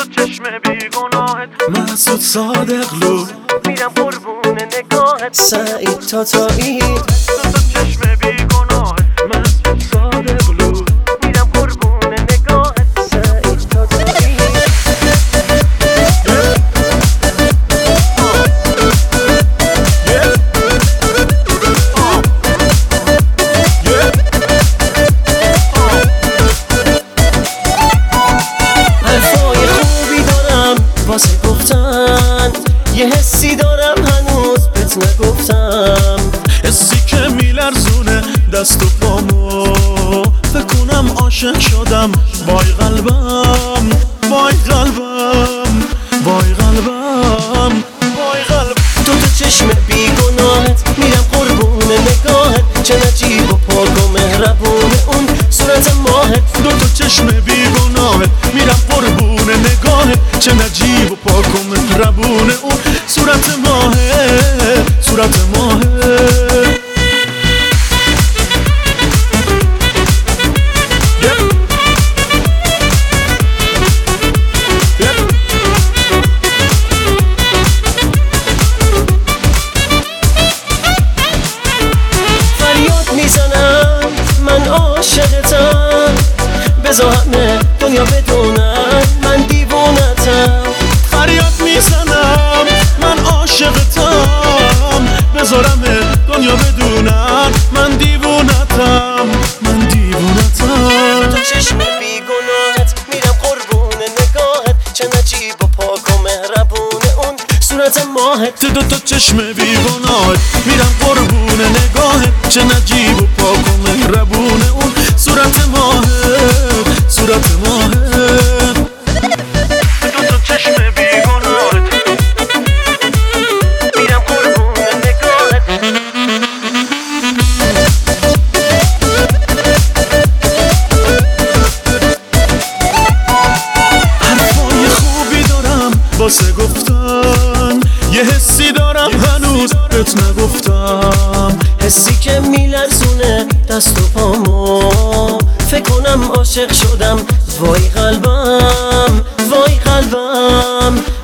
تو چشم بیگناهت محسود صادقلو میرم قربون نگاهت سعید تاتایی تو چشم بیگناهت محسود صادقلو میرم قربون نگاهت سعید تاتایی حرفای خوبی دارم واسه گفتن، یه حسی دارم هنوز بهت نگفتم. حسی که میلرزونه دست و پامو، فکر کنم عاشق شدم. وای قلبم وای قلبم وای قلبم وای قلبم. تو چشم بیگناهت میرم قربون نگاهت، چه نجیب و پاک و مهربون اون صورت ماهت. تو چشم بیگناهت میرم قربون نگاهت، چه نجیب و پاک و مهربون اون صورت ماهت صورت ماهت. میزنم من عاشقتم، بذار همه دنیا بدونن من دیوونتم. فریاد میزنم من عاشقتم، بذارم دنیا بدونن من دیوونتم من دیوونتم. تو چشم بیگناهت میرم قربون نگاهت، چه نجیب و پاک و مهربون اون صورت ماهت. تو چشم بیگناهت میرم قربون نگاهت، چه نجیب و پاک و مهربون اون صورت ماهت صورت ماهت. تو چشم بیگناهت میرم قربون نگاهت حرفای خوبی دارم واسه گفتن، یه حسی دارم هنوز بهت نگفتم. حسی که میلرزونه دست و پامو، فکر کنم عاشق شدم. وای قلبم وای قلبم